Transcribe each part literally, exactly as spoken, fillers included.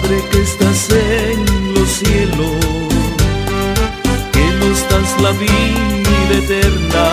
Padre que estás en los cielos, que nos das la vida eterna,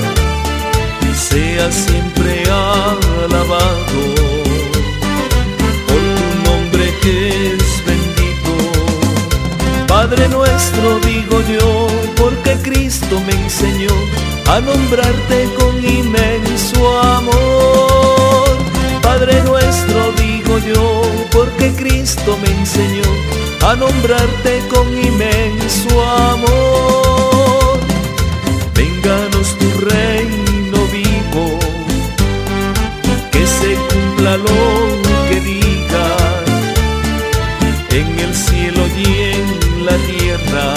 sea siempre alabado por tu nombre que es bendito. Padre nuestro, digo yo, porque Cristo me enseñó a nombrarte con inmenso amor. Padre nuestro, digo yo, porque Cristo me enseñó a nombrarte con inmenso amor. Vénganos tu reino vivo, que se cumpla lo que digas, en el cielo y en la tierra,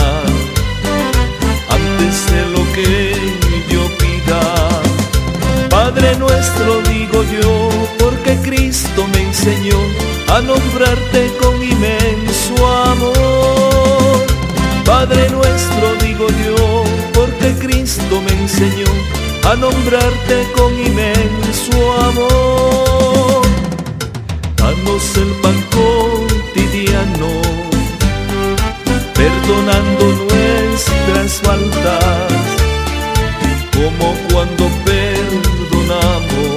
antes de lo que yo pida. Padre nuestro, digo yo, porque Cristo me enseñó a nombrarte con inmenso amor. Padre nuestro, digo yo, porque Cristo me enseñó a nombrarte con inmenso amor. Danos el pan cotidiano, perdonando nuestras faltas, como cuando perdonamos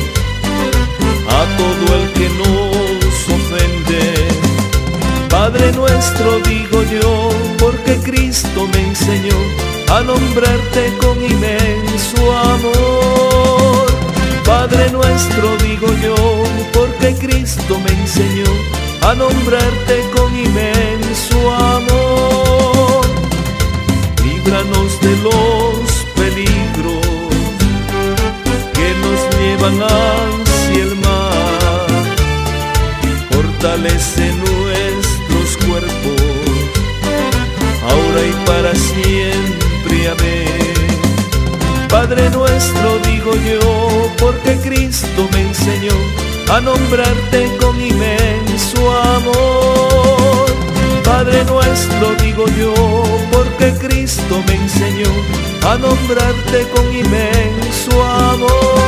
a todo el que nos ofende. Padre nuestro, digo yo, porque Cristo me enseñó a nombrarte con inmenso amor. Padre nuestro, digo yo, porque Cristo me enseñó a nombrarte con inmenso amor. Líbranos de los peligros que nos llevan hacia el mar, fortalece nuestros cuerpos, ahora y para siempre, amén. Padre nuestro, digo yo, porque Cristo me enseñó a nombrarte con inmenso amor. Padre nuestro, digo yo, porque Cristo me enseñó a nombrarte con inmenso amor.